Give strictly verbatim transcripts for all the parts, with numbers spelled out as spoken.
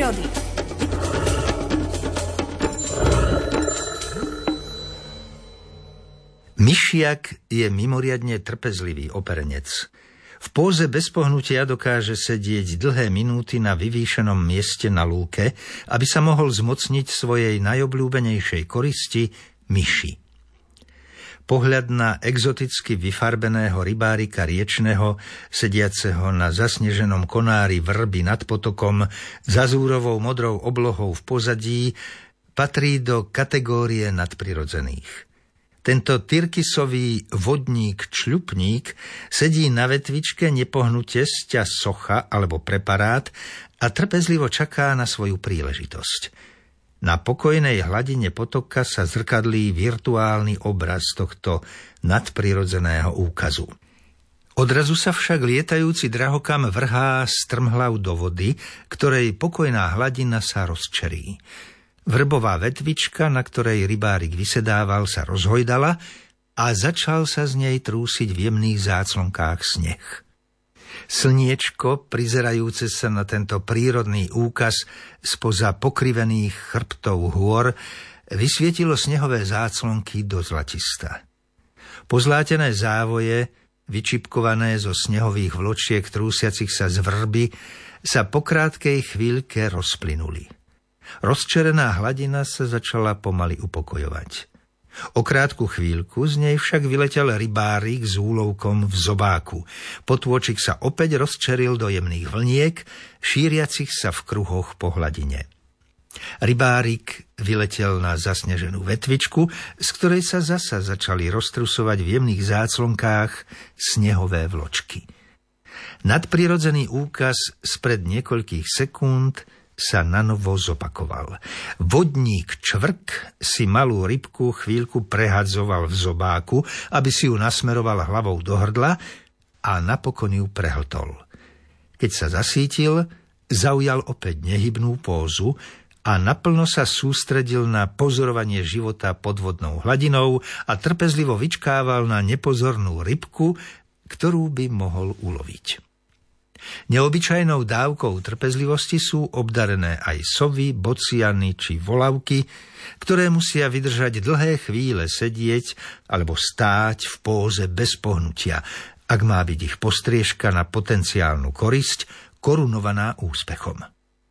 prírody. Myšiak je mimoriadne trpezlivý operenec. V póze bez pohnutia dokáže sedieť dlhé minúty na vyvýšenom mieste na lúke, aby sa mohol zmocniť svojej najobľúbenejšej koristi myši. Pohľad na exoticky vyfarbeného rybárika riečneho, sediaceho na zasneženom konári vrby nad potokom, za zúrovou modrou oblohou v pozadí, patrí do kategórie nadprirodzených. Tento tyrkysový vodník-čľupník sedí na vetvičke nepohnute sťa socha alebo preparát a trpezlivo čaká na svoju príležitosť. Na pokojnej hladine potoka sa zrkadlí virtuálny obraz tohto nadprirodzeného úkazu. Odrazu sa však lietajúci drahokam vrhá strmhlav do vody, ktorej pokojná hladina sa rozčerí. Vrbová vetvička, na ktorej rybárik vysedával, sa rozhojdala a začal sa z nej trúsiť v jemných záclonkách sneh. Slniečko, prizerajúce sa na tento prírodný úkaz spoza pokrivených chrbtov hôr, vysvietilo snehové záclonky do zlatista. Pozlátené závoje, vyčipkované zo snehových vločiek trúsiacich sa z vrby, sa po krátkej chvíľke rozplynuli. Rozčerená hladina sa začala pomaly upokojovať. O krátku chvíľku z nej však vyletel rybárik s úlovkom v zobáku. Potôčik sa opäť rozčeril do jemných vlniek, šíriacich sa v kruhoch po hladine. Rybárik vyletel na zasneženú vetvičku, z ktorej sa zasa začali roztrusovať v jemných záclonkách snehové vločky. Nadprirodzený úkaz spred niekoľkých sekúnd sa nanovo zopakoval. Vodník čvrk si malú rybku chvíľku prehadzoval v zobáku, aby si ju nasmeroval hlavou do hrdla a napokon ju prehltol. Keď sa zasítil, zaujal opäť nehybnú pózu a naplno sa sústredil na pozorovanie života pod vodnou hladinou a trpezlivo vyčkával na nepozornú rybku, ktorú by mohol uloviť. Neobyčajnou dávkou trpezlivosti sú obdarené aj sovy, bociany či volavky, ktoré musia vydržať dlhé chvíle sedieť alebo stáť v póze bez pohnutia, ak má byť ich postriežka na potenciálnu korisť korunovaná úspechom.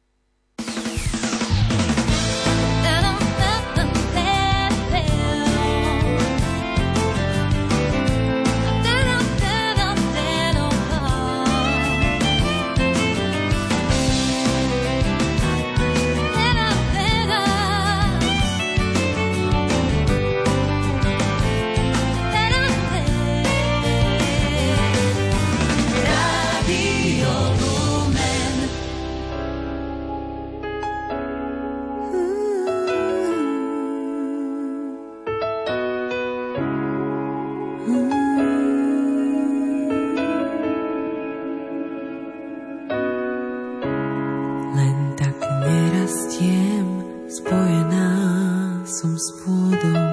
Spojená som s pôdou,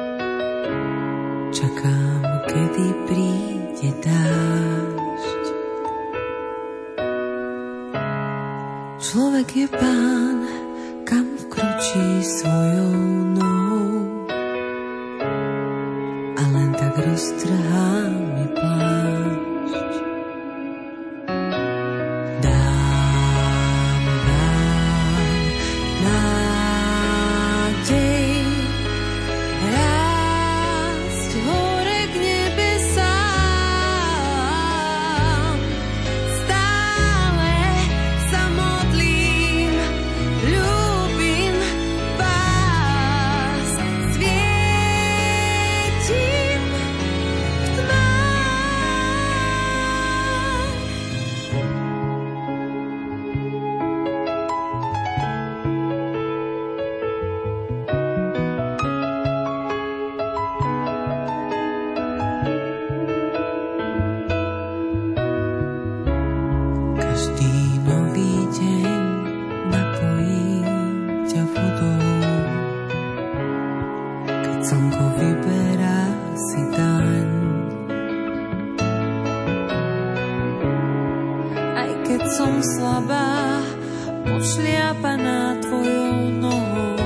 čakám, kedy príde dážď. Človek je pán, kam vkročí svojou nohou, a len tak roztrhá mi plášť. Dám vám nádej rásť hore k nebesám. Stále sa modlím, ľúbim vás, svietim v každý nový deň napojí ťa vodou, keď slnko vyberá si daň. Aj keď som slabá, odšliapaná tvojou nohou.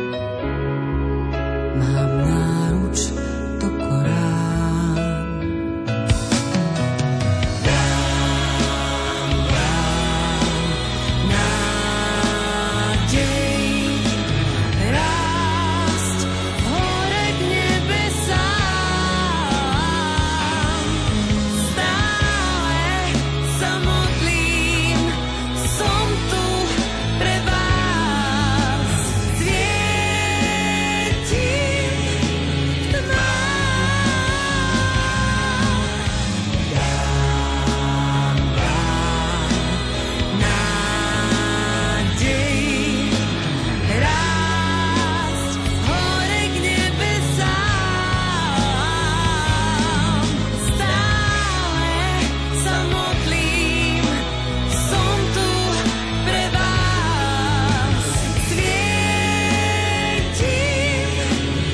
Mám náruč do Korán. Dám vám nádej rásť hore k nebesám. Stále sa modlím, som tu pre vás. Svietim v tmách. Dám vám nádej rásť hore k nebesám. Stále sa modlím, som tu pre vás. Svietim v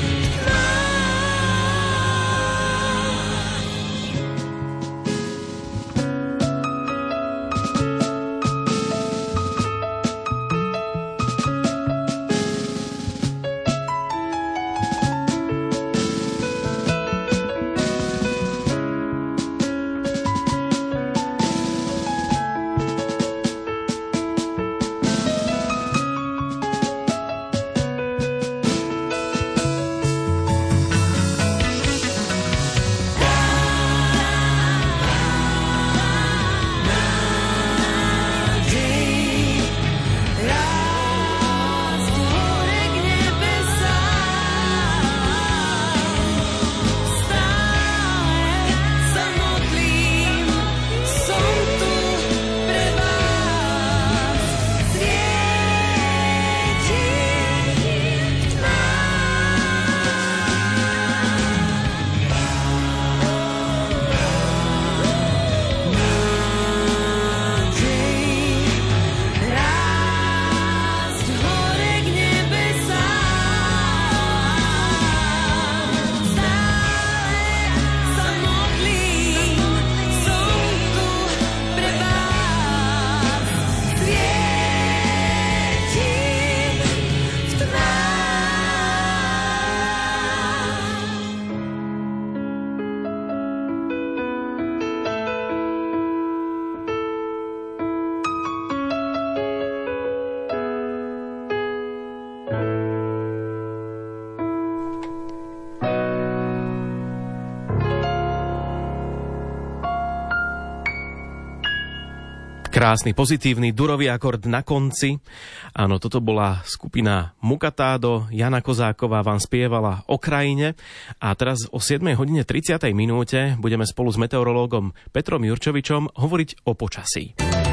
Krásny, pozitívny, durový akord na konci. Áno, toto bola skupina Mukatádo. Jana Kozáková vám spievala o krajine. A teraz o siedmej hodine tridsiatej minúte budeme spolu s meteorológom Petrom Jurčovičom hovoriť o počasí.